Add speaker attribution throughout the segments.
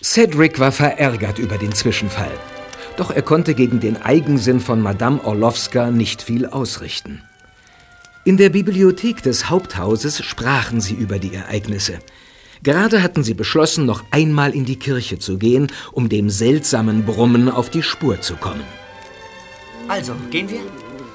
Speaker 1: Cedric war verärgert über den Zwischenfall. Doch er konnte gegen den Eigensinn von Madame Orlowska nicht viel ausrichten. In der Bibliothek des Haupthauses sprachen sie über die Ereignisse. Gerade hatten sie beschlossen, noch einmal in die Kirche zu gehen, um dem seltsamen Brummen auf die Spur zu kommen.
Speaker 2: Also, gehen wir?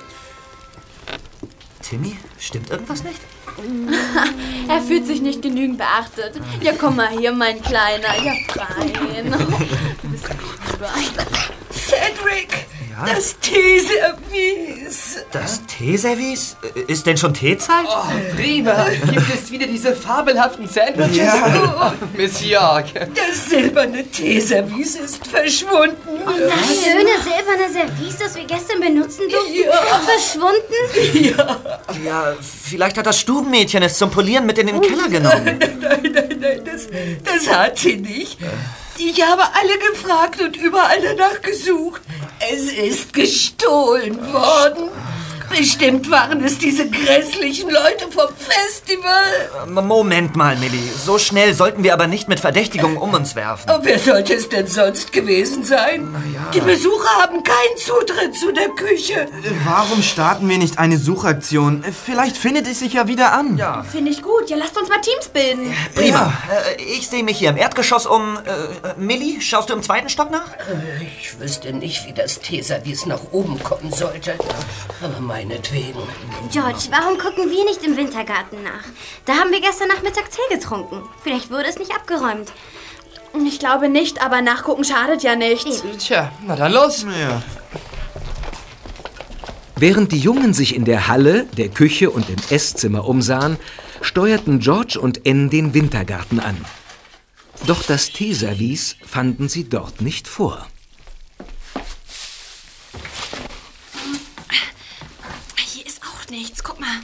Speaker 2: Timmy, stimmt irgendwas nicht?
Speaker 3: Er fühlt sich nicht genügend beachtet. Ja, komm mal hier, mein Kleiner. Ja, fein. Du bist lieber.
Speaker 4: Cedric,
Speaker 2: Ja?
Speaker 4: das Teeservice.
Speaker 2: Das Teeservice? Ist denn schon Teezeit?
Speaker 5: Oh, prima. Gibt es wieder diese fabelhaften Sandwiches?
Speaker 4: Ja.
Speaker 5: Miss York.
Speaker 4: Das silberne Teeservice ist verschwunden.
Speaker 6: Das schöne silberne Service, das wir gestern benutzen durften, verschwunden?
Speaker 2: Ja, vielleicht hat das Stubenmädchen es zum Polieren mit in den Keller genommen.
Speaker 4: Nein, das hat sie nicht. Ich habe alle gefragt und überall danach gesucht. Es ist gestohlen worden. Bestimmt waren es diese grässlichen Leute vom Festival.
Speaker 2: Moment mal, Millie. So schnell sollten wir aber nicht mit Verdächtigungen um uns werfen.
Speaker 4: Oh, wer sollte es denn sonst gewesen sein? Die Besucher haben keinen Zutritt zu der Küche.
Speaker 7: Warum starten wir nicht eine Suchaktion? Vielleicht findet es sich ja wieder an.
Speaker 2: Ja.
Speaker 3: Finde ich gut. Ja, lasst uns mal Teams bilden.
Speaker 2: Prima. Ich sehe mich hier im Erdgeschoss um. Millie, schaust du im zweiten Stock nach?
Speaker 4: Ich wüsste nicht, wie das Teeservice nach oben kommen sollte. Aber meinetwegen.
Speaker 6: George, warum gucken wir nicht im Wintergarten nach? Da haben wir gestern Nachmittag Tee getrunken. Vielleicht wurde es nicht abgeräumt.
Speaker 3: Ich glaube nicht, aber nachgucken schadet ja nicht.
Speaker 5: Tja, na dann los.
Speaker 7: Ja.
Speaker 1: Während die Jungen sich in der Halle, der Küche und im Esszimmer umsahen, steuerten George und Anne den Wintergarten an. Doch das Teeservice fanden sie dort nicht vor.
Speaker 3: Hier ist auch nichts. Guck mal.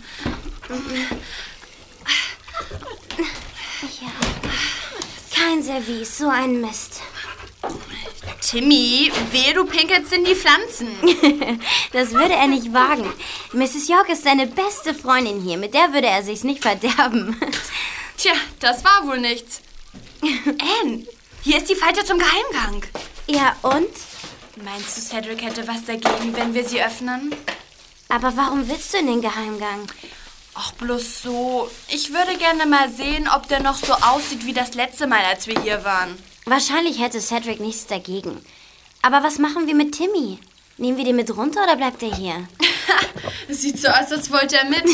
Speaker 6: Kein Service, so ein Mist.
Speaker 3: Timmy, wehe, du pinkelst in die Pflanzen.
Speaker 6: Das würde er nicht wagen. Mrs. York ist seine beste Freundin hier. Mit der würde er sich's nicht verderben.
Speaker 3: Tja, das war wohl nichts. Anne, hier ist die Falte zum Geheimgang.
Speaker 6: Ja, und?
Speaker 3: Meinst du, Cedric hätte was dagegen, wenn wir sie öffnen?
Speaker 6: Aber warum willst du in den Geheimgang?
Speaker 3: Ach, bloß so. Ich würde gerne mal sehen, ob der noch so aussieht wie das letzte Mal, als wir hier waren.
Speaker 6: Wahrscheinlich hätte Cedric nichts dagegen. Aber was machen wir mit Timmy? Nehmen wir den mit runter oder bleibt er hier?
Speaker 3: Es sieht so aus, als wollte er mit.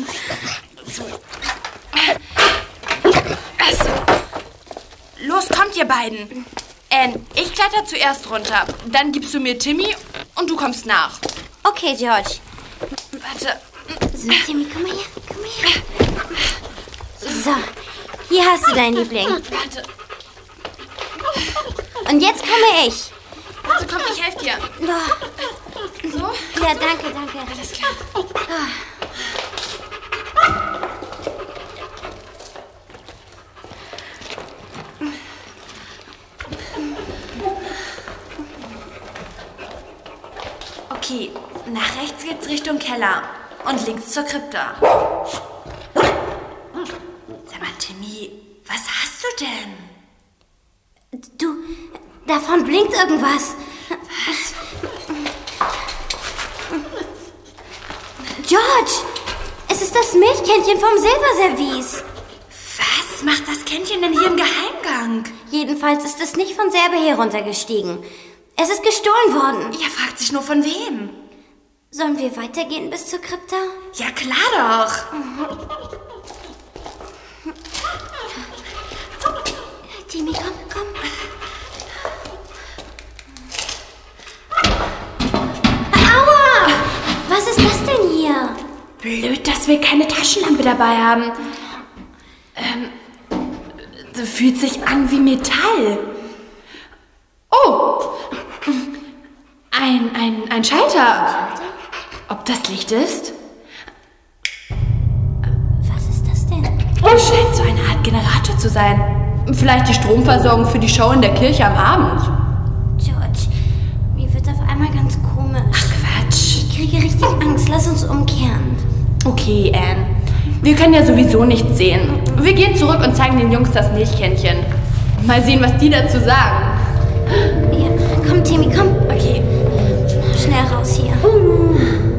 Speaker 3: Los, kommt ihr beiden. Anne, ich kletter zuerst runter. Dann gibst du mir Timmy und du kommst nach.
Speaker 6: Okay, George.
Speaker 3: Warte.
Speaker 6: So, Timmy, komm mal her. Komm mal her. So, hier hast du deinen Liebling.
Speaker 3: Warte,
Speaker 6: Und jetzt komme ich.
Speaker 3: komm, ich helfe dir.
Speaker 6: Oh,
Speaker 3: So?
Speaker 6: ja, danke.
Speaker 3: Alles klar. Okay, nach rechts geht's Richtung Keller und links zur Krypta. Sag mal, Timmy, was hast du denn?
Speaker 6: Du, davon blinkt irgendwas. George, es ist das Milchkännchen vom Silberservice.
Speaker 3: Was macht das Kännchen denn hier im Geheimgang?
Speaker 6: Jedenfalls ist es nicht von selber heruntergestiegen. Es ist gestohlen worden.
Speaker 3: Ja, fragt sich nur von wem.
Speaker 6: Sollen wir weitergehen bis zur Krypta?
Speaker 3: Ja, klar doch.
Speaker 6: Timmy, komm. Aua! Was ist das denn hier?
Speaker 3: Blöd, dass wir keine Taschenlampe dabei haben. Fühlt sich an wie Metall. Oh! Ein Schalter. Ob das Licht ist?
Speaker 6: Was ist das denn?
Speaker 3: Scheint so eine Art Generator zu sein. Vielleicht die Stromversorgung für die Show in der Kirche am Abend.
Speaker 6: George, mir wird auf einmal ganz komisch.
Speaker 3: Ach, Quatsch.
Speaker 6: Ich kriege richtig Angst. Lass uns umkehren.
Speaker 3: Okay, Anne. Wir können ja sowieso nichts sehen. Wir gehen zurück und zeigen den Jungs das Milchkännchen. Mal sehen, was die dazu sagen.
Speaker 6: Ja, komm, Timmy, komm.
Speaker 3: Okay.
Speaker 6: Schnell raus hier.